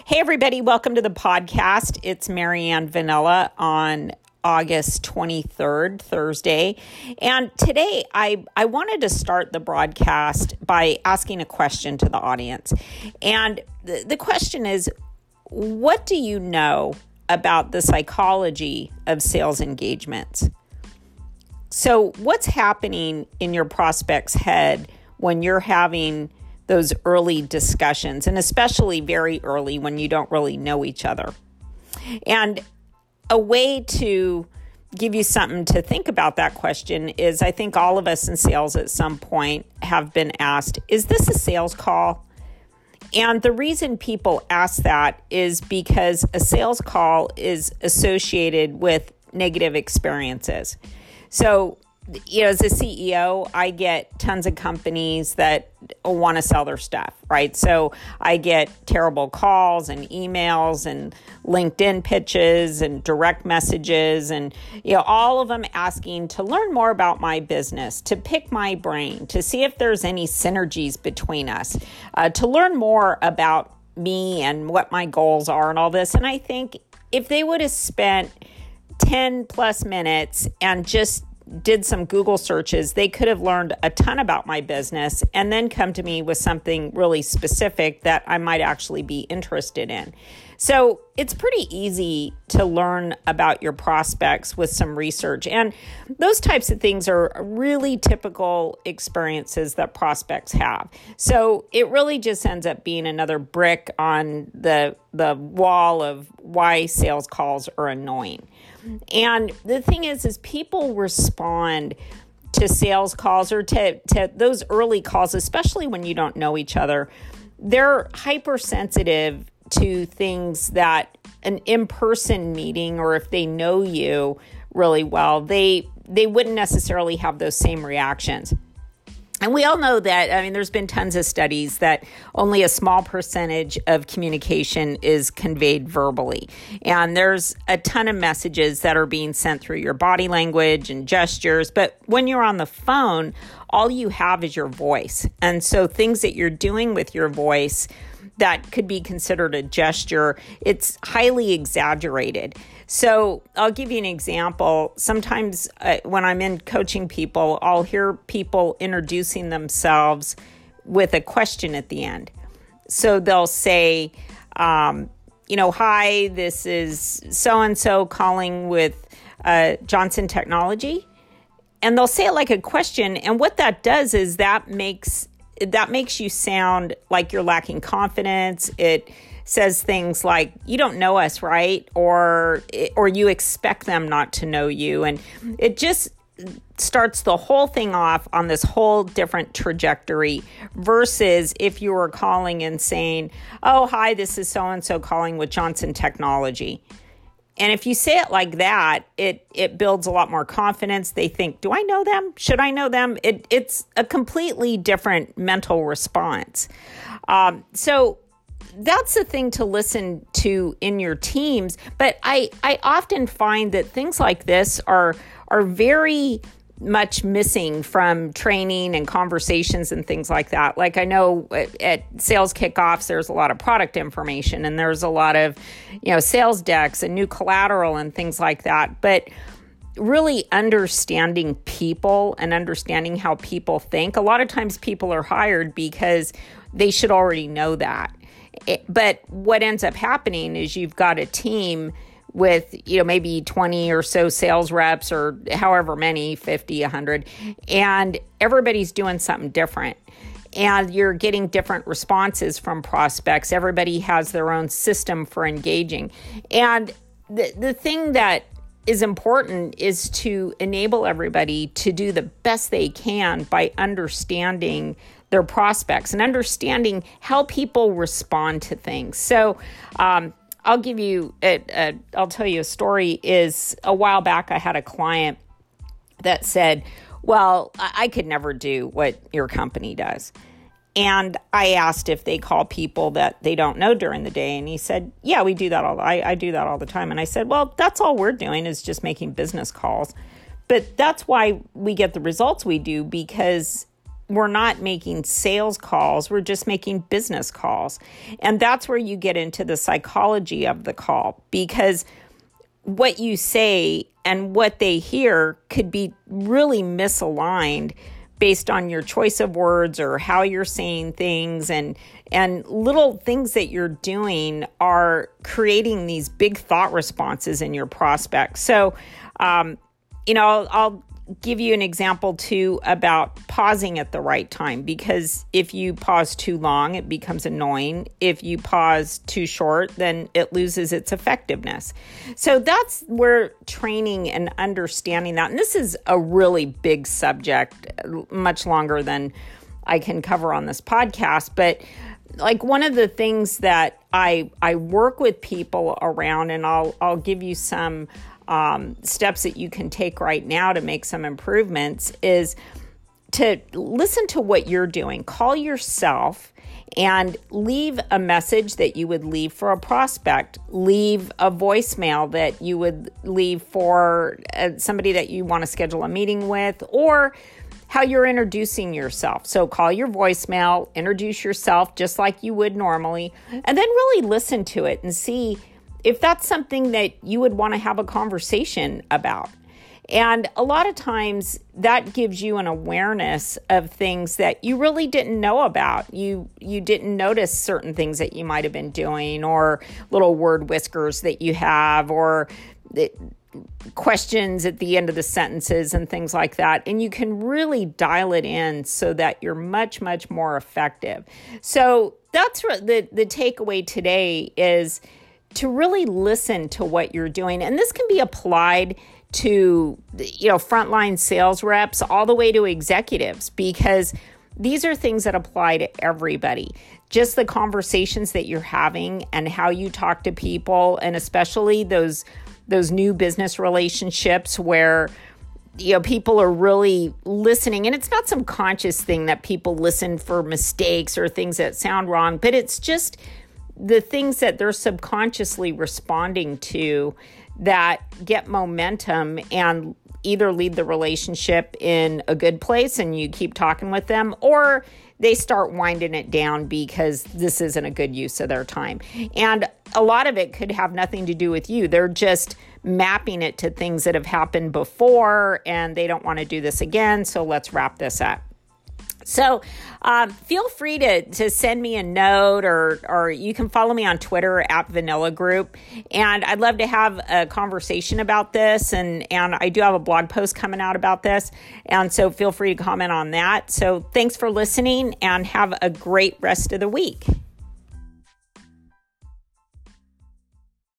Hey, everybody. Welcome to the podcast. It's Marianne Vanilla on August 23rd, Thursday. And today I wanted to start the broadcast by asking a question to the audience. And the question is, what do you know about the psychology of sales engagements? So what's happening in your prospect's head when you're having those early discussions, and especially very early when you don't really know each other? And a way to give you something to think about that question is, I think all of us in sales at some point have been asked, is this a sales call? And the reason people ask that is because a sales call is associated with negative experiences. So, as a CEO, I get tons of companies that want to sell their stuff, right? So I get terrible calls and emails and LinkedIn pitches and direct messages and, all of them asking to learn more about my business, to pick my brain, to see if there's any synergies between us, to learn more about me and what my goals are and all this. And I think if they would have spent 10 plus minutes and just did some Google searches, they could have learned a ton about my business and then come to me with something really specific that I might actually be interested in. So it's pretty easy to learn about your prospects with some research. And those types of things are really typical experiences that prospects have. So it really just ends up being another brick on the wall of why sales calls are annoying. And the thing is people respond to sales calls or to those early calls, especially when you don't know each other. They're hypersensitive to things that an in-person meeting, or if they know you really well, they wouldn't necessarily have those same reactions. And we all know that, there's been tons of studies that only a small percentage of communication is conveyed verbally. And there's a ton of messages that are being sent through your body language and gestures. But when you're on the phone, all you have is your voice. And so things that you're doing with your voice that could be considered a gesture, it's highly exaggerated. So I'll give you an example. Sometimes when I'm in coaching people, I'll hear people introducing themselves with a question at the end. So they'll say, hi, this is so-and-so calling with Johnson Technology. And they'll say it like a question. And what that does is that makes you sound like you're lacking confidence. It says things like, you don't know us, right? Or you expect them not to know you. And it just starts the whole thing off on this whole different trajectory versus if you were calling and saying, oh, hi, this is so-and-so calling with Johnson Technology. And if you say it like that, it builds a lot more confidence. They think, do I know them? Should I know them? It's a completely different mental response. So that's the thing to listen to in your teams. But I often find that things like this are very much missing from training and conversations and things like that. Like I know at sales kickoffs, there's a lot of product information and there's a lot of, sales decks and new collateral and things like that. But really understanding people and understanding how people think, a lot of times people are hired because they should already know that. But what ends up happening is you've got a team with, maybe 20 or so sales reps or however many, 50, 100, and everybody's doing something different. And you're getting different responses from prospects. Everybody has their own system for engaging. And the thing that is important is to enable everybody to do the best they can by understanding their prospects and understanding how people respond to things. So, I'll tell you a story. Is a while back I had a client that said, well, I could never do what your company does. And I asked if they call people that they don't know during the day. And he said, yeah, we do that I do that all the time. And I said, well, that's all we're doing is just making business calls. But that's why we get the results we do, because we're not making sales calls, we're just making business calls. And that's where you get into the psychology of the call, because what you say and what they hear could be really misaligned based on your choice of words or how you're saying things, and little things that you're doing are creating these big thought responses in your prospects. So, I'll give you an example too about pausing at the right time, because if you pause too long, it becomes annoying. If you pause too short, then it loses its effectiveness. So that's where training and understanding that, and this is a really big subject, much longer than I can cover on this podcast, but like one of the things that I work with people around, and I'll give you some steps that you can take right now to make some improvements, is to listen to what you're doing. Call yourself and leave a message that you would leave for a prospect. Leave a voicemail that you would leave for somebody that you want to schedule a meeting with, or how you're introducing yourself. So call your voicemail, introduce yourself just like you would normally, and then really listen to it and see if that's something that you would want to have a conversation about. And a lot of times that gives you an awareness of things that you really didn't know about. You didn't notice certain things that you might have been doing, or little word whiskers that you have, or questions at the end of the sentences and things like that. And you can really dial it in so that you're much, much more effective. So that's what the takeaway today is, to really listen to what you're doing. And this can be applied to, frontline sales reps all the way to executives, because these are things that apply to everybody. Just the conversations that you're having and how you talk to people, and especially those new business relationships where people are really listening. And it's not some conscious thing that people listen for mistakes or things that sound wrong, but it's just the things that they're subconsciously responding to that get momentum and either lead the relationship in a good place and you keep talking with them, or they start winding it down because this isn't a good use of their time. And a lot of it could have nothing to do with you. They're just mapping it to things that have happened before, and they don't want to do this again, so let's wrap this up. So feel free to send me a note, or you can follow me on Twitter at Vanilla Group. And I'd love to have a conversation about this. And I do have a blog post coming out about this. And so feel free to comment on that. So thanks for listening, and have a great rest of the week.